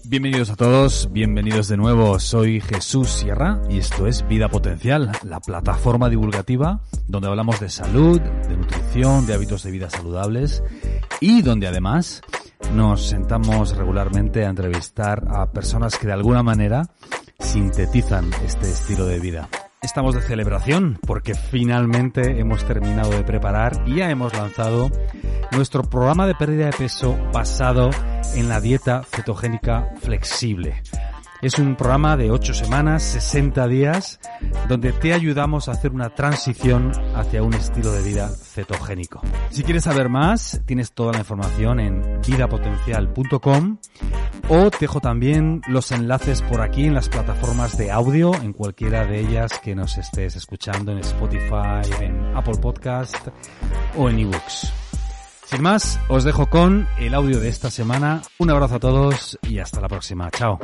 Bienvenidos a todos, bienvenidos de nuevo. Soy Jesús Sierra y esto es Vida Potencial, la plataforma divulgativa donde hablamos de salud, de nutrición, de hábitos de vida saludables y donde además nos sentamos regularmente a entrevistar a personas que de alguna manera sintetizan este estilo de vida. Estamos de celebración porque finalmente hemos terminado de preparar y ya hemos lanzado nuestro programa de pérdida de peso basado en la dieta cetogénica flexible. Es un programa de 8 semanas, 60 días, donde te ayudamos a hacer una transición hacia un estilo de vida cetogénico. Si quieres saber más, tienes toda la información en vidapotencial.com o te dejo también los enlaces por aquí en las plataformas de audio, en cualquiera de ellas que nos estés escuchando, en Spotify, en Apple Podcast o en eBooks. Sin más, os dejo con el audio de esta semana. Un abrazo a todos y hasta la próxima. Chao.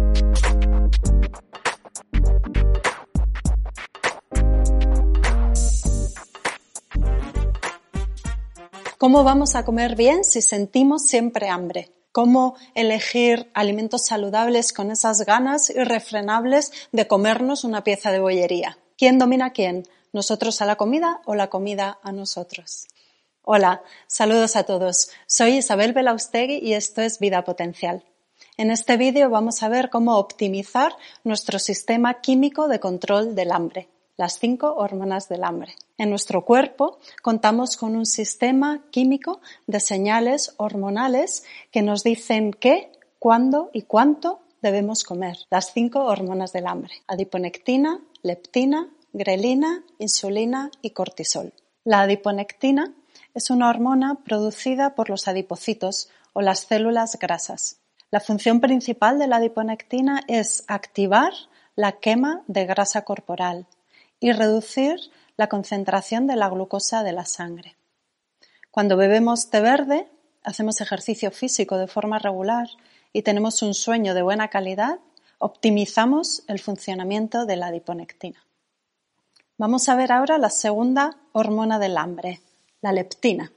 ¿Cómo vamos a comer bien si sentimos siempre hambre? ¿Cómo elegir alimentos saludables con esas ganas irrefrenables de comernos una pieza de bollería? ¿Quién domina a quién? ¿Nosotros a la comida o la comida a nosotros? Hola, saludos a todos. Soy Isabel Belaustegui y esto es Vida Potencial. En este vídeo vamos a ver cómo optimizar nuestro sistema químico de control del hambre, las 5 hormonas del hambre. En nuestro cuerpo contamos con un sistema químico de señales hormonales que nos dicen qué, cuándo y cuánto debemos comer. Las 5 hormonas del hambre: adiponectina, leptina, grelina, insulina y cortisol. La adiponectina es una hormona producida por los adipocitos o las células grasas. La función principal de la adiponectina es activar la quema de grasa corporal y reducir la concentración de la glucosa de la sangre. Cuando bebemos té verde, hacemos ejercicio físico de forma regular y tenemos un sueño de buena calidad, optimizamos el funcionamiento de la adiponectina. Vamos a ver ahora la segunda hormona del hambre, la leptina.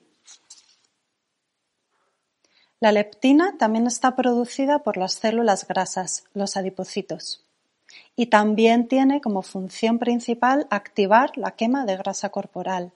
La leptina también está producida por las células grasas, los adipocitos, y también tiene como función principal activar la quema de grasa corporal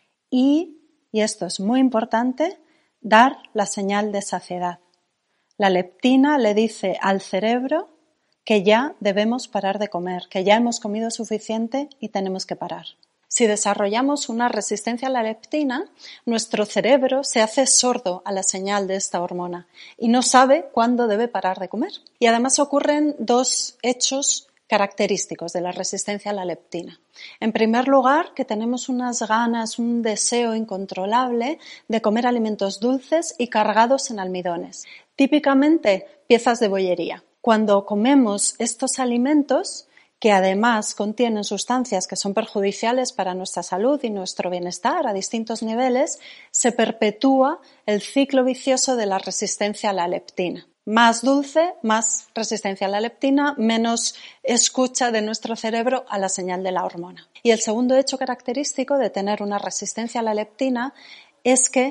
y esto es muy importante, dar la señal de saciedad. La leptina le dice al cerebro que ya debemos parar de comer, que ya hemos comido suficiente y tenemos que parar. Si desarrollamos una resistencia a la leptina, nuestro cerebro se hace sordo a la señal de esta hormona y no sabe cuándo debe parar de comer. Y además ocurren 2 hechos característicos de la resistencia a la leptina. En primer lugar, que tenemos unas ganas, un deseo incontrolable de comer alimentos dulces y cargados en almidones, típicamente piezas de bollería. Cuando comemos estos alimentos, que además contienen sustancias que son perjudiciales para nuestra salud y nuestro bienestar a distintos niveles, se perpetúa el ciclo vicioso de la resistencia a la leptina. Más dulce, más resistencia a la leptina, menos escucha de nuestro cerebro a la señal de la hormona. Y el segundo hecho característico de tener una resistencia a la leptina es que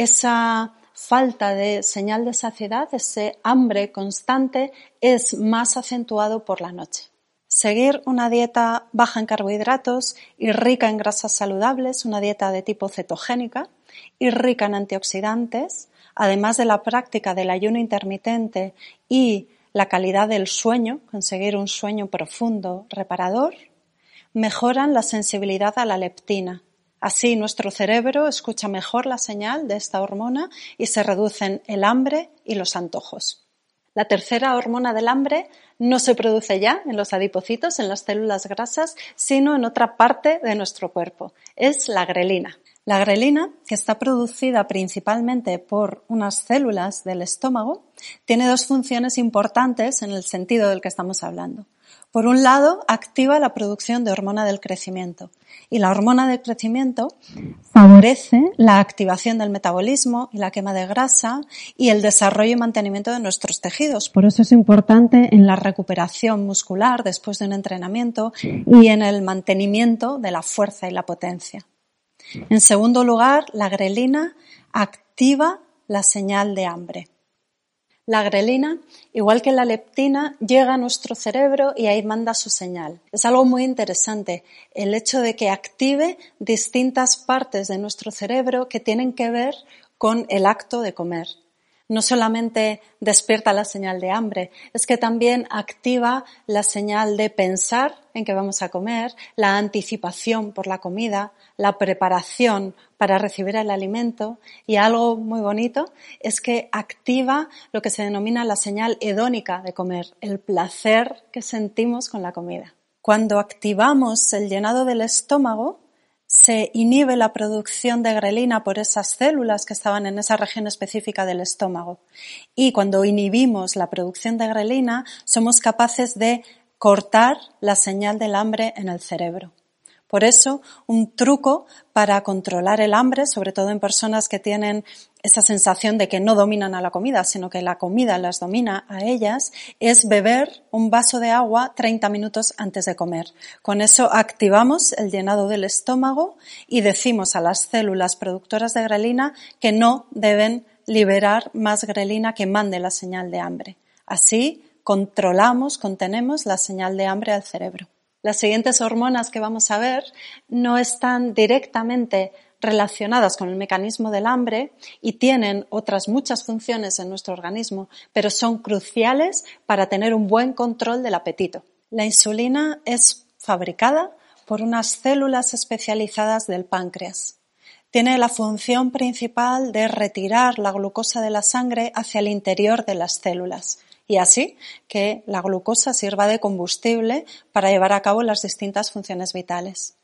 esa falta de señal de saciedad, ese hambre constante, es más acentuado por la noche. Seguir una dieta baja en carbohidratos y rica en grasas saludables, una dieta de tipo cetogénica y rica en antioxidantes, además de la práctica del ayuno intermitente y la calidad del sueño, conseguir un sueño profundo, reparador, mejoran la sensibilidad a la leptina. Así nuestro cerebro escucha mejor la señal de esta hormona y se reducen el hambre y los antojos. La tercera hormona del hambre no se produce ya en los adipocitos, en las células grasas, sino en otra parte de nuestro cuerpo. Es la grelina. La grelina, que está producida principalmente por unas células del estómago, tiene 2 funciones importantes en el sentido del que estamos hablando. Por un lado, activa la producción de hormona del crecimiento y la hormona del crecimiento favorece la activación del metabolismo y la quema de grasa y el desarrollo y mantenimiento de nuestros tejidos. Por eso es importante en la recuperación muscular después de un entrenamiento y en el mantenimiento de la fuerza y la potencia. En segundo lugar, la grelina activa la señal de hambre. La grelina, igual que la leptina, llega a nuestro cerebro y ahí manda su señal. Es algo muy interesante el hecho de que active distintas partes de nuestro cerebro que tienen que ver con el acto de comer. No solamente despierta la señal de hambre, es que también activa la señal de pensar en qué vamos a comer, la anticipación por la comida, la preparación para recibir el alimento y algo muy bonito es que activa lo que se denomina la señal hedónica de comer, el placer que sentimos con la comida. Cuando activamos el llenado del estómago, se inhibe la producción de grelina por esas células que estaban en esa región específica del estómago. Y cuando inhibimos la producción de grelina, somos capaces de cortar la señal del hambre en el cerebro. Por eso, un truco para controlar el hambre, sobre todo en personas que tienen esa sensación de que no dominan a la comida, sino que la comida las domina a ellas, es beber un vaso de agua 30 minutos antes de comer. Con eso activamos el llenado del estómago y decimos a las células productoras de grelina que no deben liberar más grelina que mande la señal de hambre. Así contenemos la señal de hambre al cerebro. Las siguientes hormonas que vamos a ver no están directamente relacionadas con el mecanismo del hambre y tienen otras muchas funciones en nuestro organismo, pero son cruciales para tener un buen control del apetito. La insulina es fabricada por unas células especializadas del páncreas. Tiene la función principal de retirar la glucosa de la sangre hacia el interior de las células y así que la glucosa sirva de combustible para llevar a cabo las distintas funciones vitales.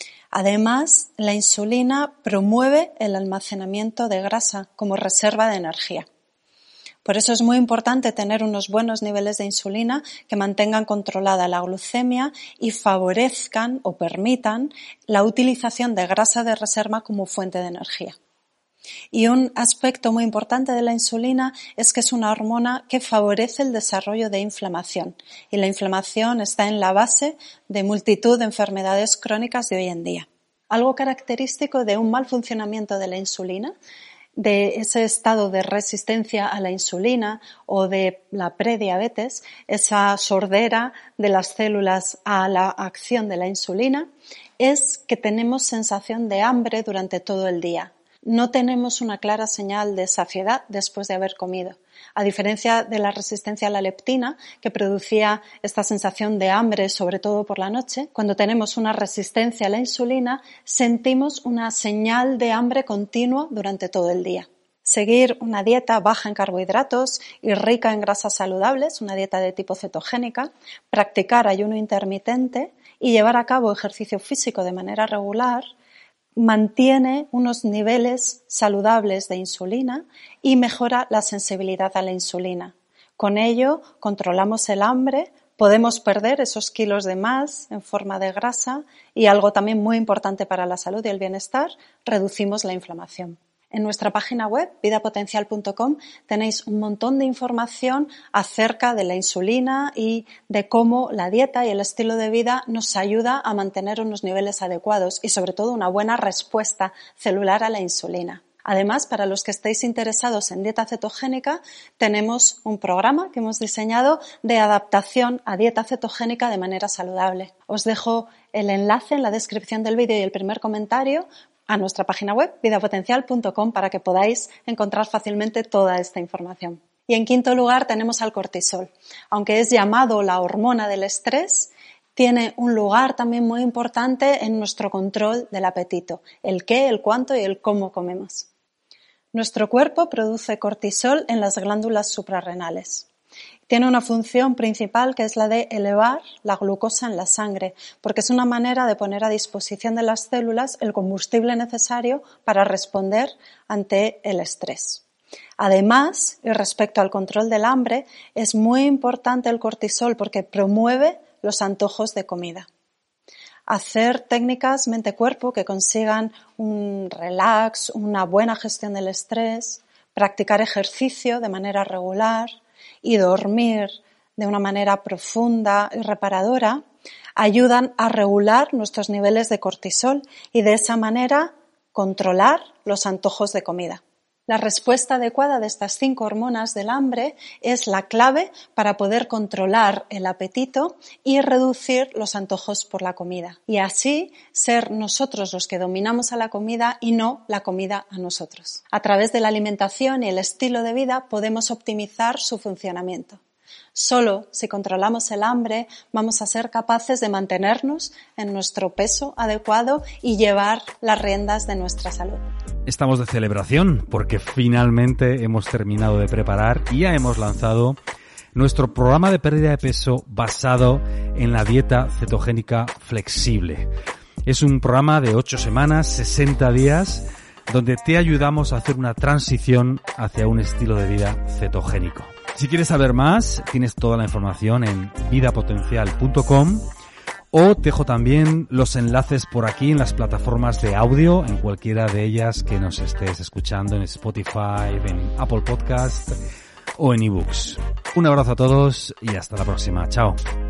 Además, la insulina promueve el almacenamiento de grasa como reserva de energía. Por eso es muy importante tener unos buenos niveles de insulina que mantengan controlada la glucemia y favorezcan o permitan la utilización de grasa de reserva como fuente de energía. Y un aspecto muy importante de la insulina es que es una hormona que favorece el desarrollo de inflamación. Y la inflamación está en la base de multitud de enfermedades crónicas de hoy en día. Algo característico de un mal funcionamiento de la insulina, de ese estado de resistencia a la insulina o de la prediabetes, esa sordera de las células a la acción de la insulina, es que tenemos sensación de hambre durante todo el día. No tenemos una clara señal de saciedad después de haber comido. A diferencia de la resistencia a la leptina, que producía esta sensación de hambre, sobre todo por la noche, cuando tenemos una resistencia a la insulina, sentimos una señal de hambre continua durante todo el día. Seguir una dieta baja en carbohidratos y rica en grasas saludables, una dieta de tipo cetogénica, practicar ayuno intermitente y llevar a cabo ejercicio físico de manera regular, mantiene unos niveles saludables de insulina y mejora la sensibilidad a la insulina. Con ello controlamos el hambre, podemos perder esos kilos de más en forma de grasa y algo también muy importante para la salud y el bienestar, reducimos la inflamación. En nuestra página web, vidapotencial.com, tenéis un montón de información acerca de la insulina y de cómo la dieta y el estilo de vida nos ayuda a mantener unos niveles adecuados y sobre todo una buena respuesta celular a la insulina. Además, para los que estéis interesados en dieta cetogénica, tenemos un programa que hemos diseñado de adaptación a dieta cetogénica de manera saludable. Os dejo el enlace en la descripción del vídeo y el primer comentario a nuestra página web, vidapotencial.com, para que podáis encontrar fácilmente toda esta información. Y en quinto lugar tenemos al cortisol. Aunque es llamado la hormona del estrés, tiene un lugar también muy importante en nuestro control del apetito, el qué, el cuánto y el cómo comemos. Nuestro cuerpo produce cortisol en las glándulas suprarrenales. Tiene una función principal que es la de elevar la glucosa en la sangre, porque es una manera de poner a disposición de las células el combustible necesario para responder ante el estrés. Además, y respecto al control del hambre, es muy importante el cortisol porque promueve los antojos de comida. Hacer técnicas mente-cuerpo que consigan un relax, una buena gestión del estrés, practicar ejercicio de manera regular y dormir de una manera profunda y reparadora, ayudan a regular nuestros niveles de cortisol y de esa manera controlar los antojos de comida. La respuesta adecuada de estas 5 hormonas del hambre es la clave para poder controlar el apetito y reducir los antojos por la comida. Y así ser nosotros los que dominamos a la comida y no la comida a nosotros. A través de la alimentación y el estilo de vida podemos optimizar su funcionamiento. Solo si controlamos el hambre vamos a ser capaces de mantenernos en nuestro peso adecuado y llevar las riendas de nuestra salud. Estamos de celebración porque finalmente hemos terminado de preparar y ya hemos lanzado nuestro programa de pérdida de peso basado en la dieta cetogénica flexible. Es un programa de 8 semanas, 60 días, donde te ayudamos a hacer una transición hacia un estilo de vida cetogénico. Si quieres saber más, tienes toda la información en vidapotencial.com o te dejo también los enlaces por aquí en las plataformas de audio, en cualquiera de ellas que nos estés escuchando, en Spotify, en Apple Podcast o en eBooks. Un abrazo a todos y hasta la próxima. Chao.